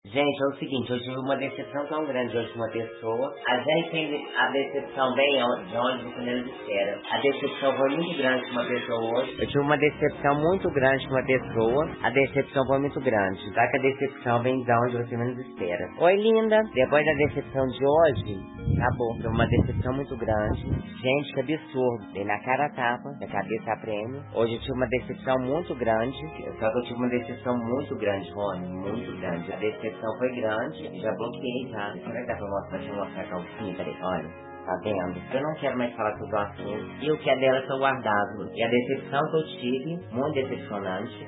Gente, é o seguinte, eu tive uma decepção tão grande hoje com uma pessoa. A gente tem a decepção bem de onde você menos espera. A decepção foi muito grande com uma pessoa hoje. Eu tive uma decepção muito grande com uma pessoa. A decepção foi muito grande. Só que a decepção vem de onde você menos espera. Oi, linda. Depois da decepção de hoje, acabou. Foi uma decepção muito grande. Gente, que absurdo. Dei na cara a tapa, da cabeça a prêmio. Hoje eu tive uma decepção muito grande. Só que eu tive uma decepção muito grande, Rony. Muito grande. A decepção foi grande. Já bloqueei já. Será que dá pra mostrar? Deixa eu mostrar a calcinha. Peraí, olha. Tá vendo? Eu não quero mais falar sobre o assunto. E o que é dela tá guardado. E a decepção que eu tive, muito decepcionante.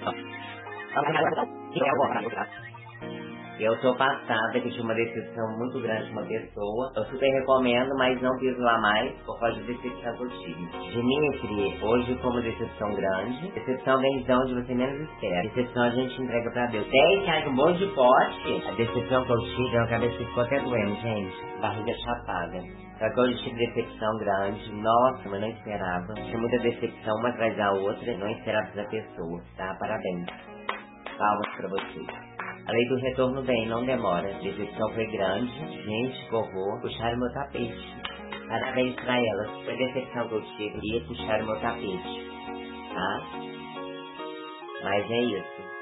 Eu tô passada, que eu tive uma decepção muito grande com uma pessoa. Eu super recomendo, mas não piso lá mais por causa da decepção que eu tive. Dimitri, hoje foi uma decepção grande. Decepção vem de onde você menos espera. Decepção a gente entrega pra Deus. 10 reais um monte de pote. A decepção que eu tive, a cabeça ficou até doendo, gente. Barriga chapada. Só que hoje tive decepção grande. Nossa, mas não esperava. Tinha muita decepção uma atrás da outra. Não esperava da pessoa, tá? Parabéns. Palmas pra vocês. A lei do retorno vem, não demora. A decepção foi grande. Gente, que horror. Puxaram meu tapete. Parabéns pra elas. Foi a decepção que eu tive. E puxaram meu tapete. Tá? Mas é isso.